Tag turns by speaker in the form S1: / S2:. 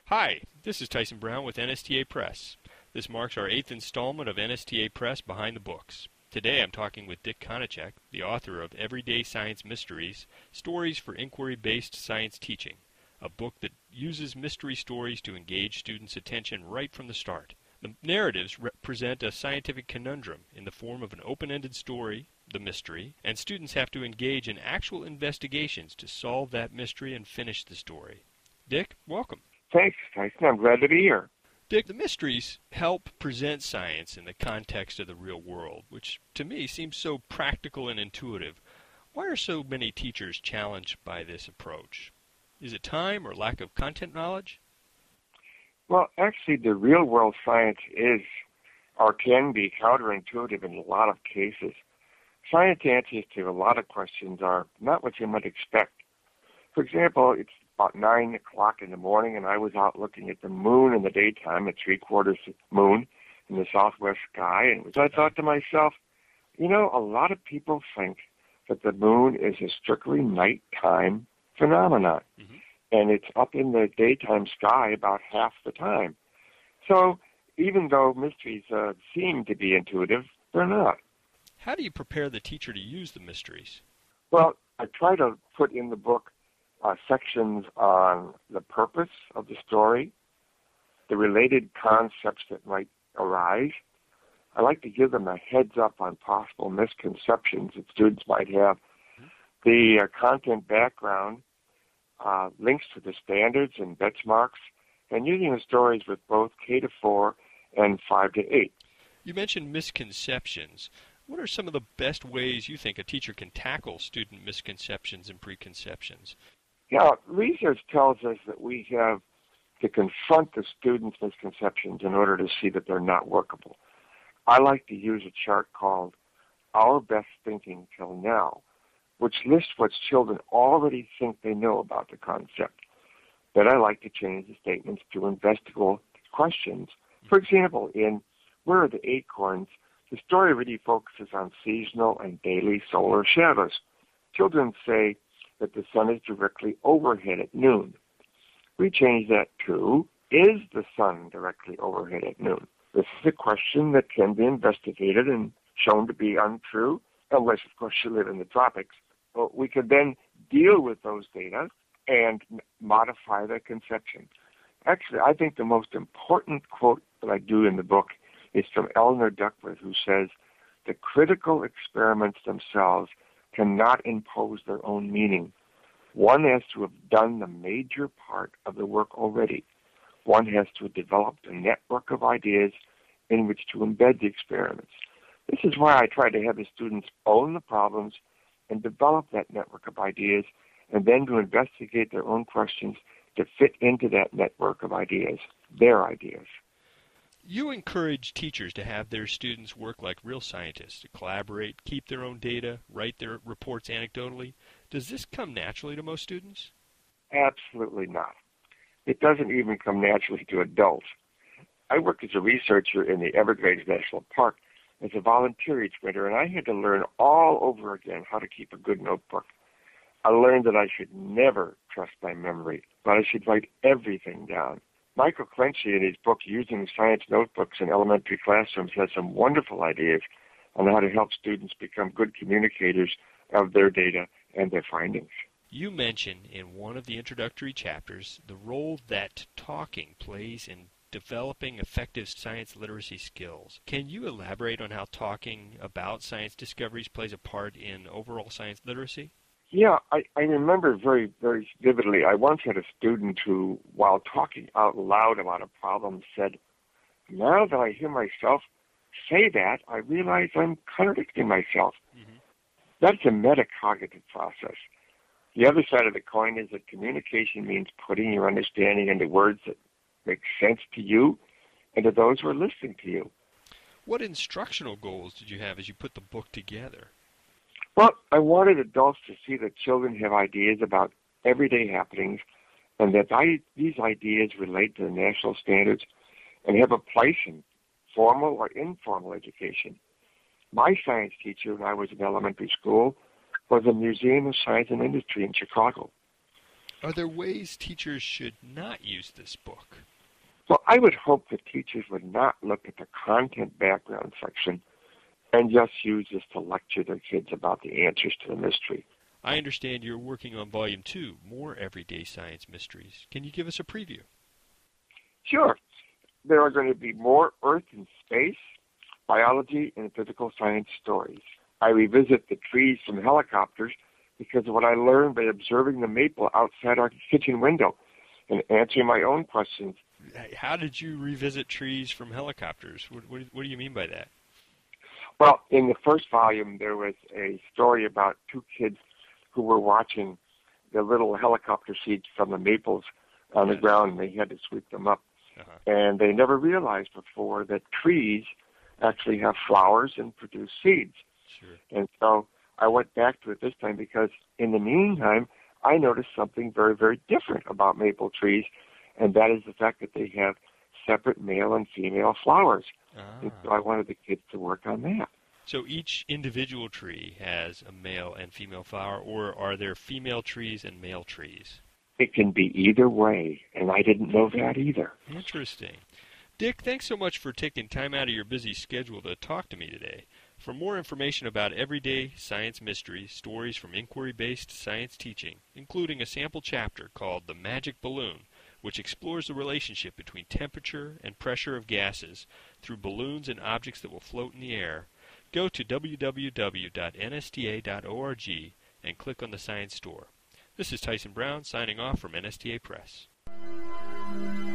S1: Hi, this is Tyson Brown with NSTA Press. This marks our 8th installment of NSTA Press Behind the Books. Today I'm talking with Dick Konachek, the author of Everyday Science Mysteries, Stories for Inquiry-Based Science Teaching, a book that uses mystery stories to engage students' attention right from the start. The narratives represent a scientific conundrum in the form of an open-ended story, the mystery, and students have to engage in actual investigations to solve that mystery and finish the story. Dick, welcome.
S2: Thanks, Tyson. I'm glad to be here.
S1: Dick, the mysteries help present science in the context of the real world, which to me seems so practical and intuitive. Why are so many teachers challenged by this approach? Is it time or lack of content knowledge?
S2: Well, actually, the real-world science is or can be counterintuitive in a lot of cases. Science answers to a lot of questions are not what you might expect. For example, it's about 9 o'clock in the morning, and I was out looking at the moon in the daytime, a three-quarters moon in the southwest sky, and I thought to myself, you know, a lot of people think that the moon is a strictly nighttime phenomenon, and it's up in the daytime sky about half the time. So even though mysteries seem to be intuitive, they're not.
S1: How do you prepare the teacher to use the mysteries?
S2: Well, I try to put in the book sections on the purpose of the story, the related concepts that might arise. I like to give them a heads up on possible misconceptions that students might have. The content background, links to the standards and benchmarks, and using the stories with both K-4 and 5-8.
S1: You mentioned misconceptions. What are some of the best ways you think a teacher can tackle student misconceptions and preconceptions?
S2: Yeah, research tells us that we have to confront the students' misconceptions in order to see that they're not workable. I like to use a chart called Our Best Thinking Till Now, which lists what children already think they know about the concept. Then I like to change the statements to investigative questions. For example, in Where Are the Acorns?, the story really focuses on seasonal and daily solar shadows. Children say that the sun is directly overhead at noon. We change that to, is the sun directly overhead at noon? This is a question that can be investigated and shown to be untrue, unless, of course, you live in the tropics. But we could then deal with those data and modify the conception. Actually, I think the most important quote that I do in the book is from Eleanor Duckworth, who says, the critical experiments themselves cannot impose their own meaning. One has to have done the major part of the work already. One has to have developed a network of ideas in which to embed the experiments. This is why I try to have the students own the problems and develop that network of ideas, and then to investigate their own questions to fit into that network of ideas, their ideas.
S1: You encourage teachers to have their students work like real scientists, to collaborate, keep their own data, write their reports anecdotally. Does this come naturally to most students?
S2: Absolutely not. It doesn't even come naturally to adults. I worked as a researcher in the Everglades National Park as a volunteer each winter, and I had to learn all over again how to keep a good notebook. I learned that I should never trust my memory, but I should write everything down. Michael Clenchey, in his book, Using Science Notebooks in Elementary Classrooms, has some wonderful ideas on how to help students become good communicators of their data and their findings.
S1: You mention in one of the introductory chapters the role that talking plays in developing effective science literacy skills. Can you elaborate on how talking about science discoveries plays a part in overall science literacy?
S2: Yeah, I remember very, very vividly. I once had a student who, while talking out loud about a problem, said, now that I hear myself say that, I realize I'm contradicting myself. That's a metacognitive process. The other side of the coin is that communication means putting your understanding into words that make sense to you and to those who are listening to you.
S1: What instructional goals did you have as you put the book together?
S2: Well, I wanted adults to see that children have ideas about everyday happenings and that these ideas relate to the national standards and have a place in formal or informal education. My science teacher when I was in elementary school was a Museum of Science and Industry in Chicago.
S1: Are there ways teachers should not use this book?
S2: Well, I would hope that teachers would not look at the content background section and just use this to lecture their kids about the answers to the mystery.
S1: I understand you're working on Volume 2, More Everyday Science Mysteries. Can you give us a preview?
S2: Sure. There are going to be more Earth and space, biology, and physical science stories. I revisit the trees from helicopters because of what I learned by observing the maple outside our kitchen window and answering my own questions.
S1: How did you revisit trees from helicopters? What do you mean by that?
S2: Well, in the first volume, there was a story about two kids who were watching the little helicopter seeds from the maples on the ground, and they had to sweep them up. And they never realized before that trees actually have flowers and produce seeds.
S1: Sure.
S2: And so I went back to it this time because in the meantime, I noticed something very, very different about maple trees, and that is the fact that they have separate male and female flowers. And so I wanted the kids to work on that.
S1: So each individual tree has a male and female flower, or are there female trees and male trees?
S2: It can be either way, and I didn't know that either.
S1: Interesting. Dick, thanks so much for taking time out of your busy schedule to talk to me today. For more information about everyday science mysteries, stories from inquiry-based science teaching, including a sample chapter called The Magic Balloon, which explores the relationship between temperature and pressure of gases through balloons and objects that will float in the air, go to www.nsta.org and click on the Science Store. This is Tyson Brown signing off from NSTA Press.